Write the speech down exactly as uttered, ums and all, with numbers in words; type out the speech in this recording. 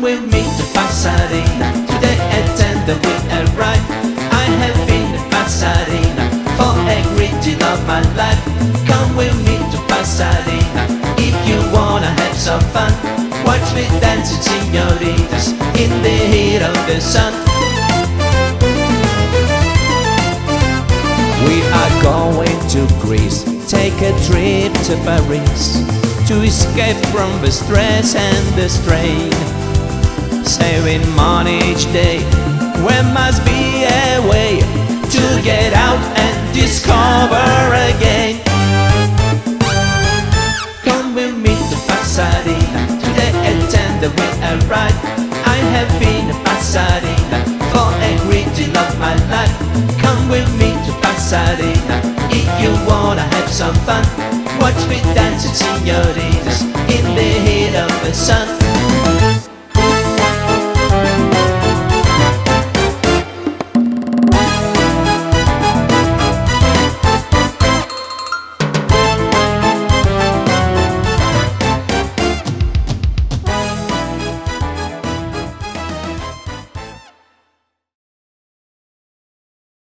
Come with me to Pasadena. Today at ten that we arrive. I have been to Pasadena for a great deal of my life. Come with me to Pasadena if you wanna have some fun. Watch me dancing señoritas in the heat of the sun. We are going to Greece, take a trip to Paris, to escape from the stress and the strain. Saving money each day, there must be a way to get out and discover again. Come with me to Pasadena, today at ten that we arrive. I have been to Pasadena for a great deal of my life. Come with me to Pasadena if you wanna have some fun. Watch me dancing señoritas in the heat of the sun.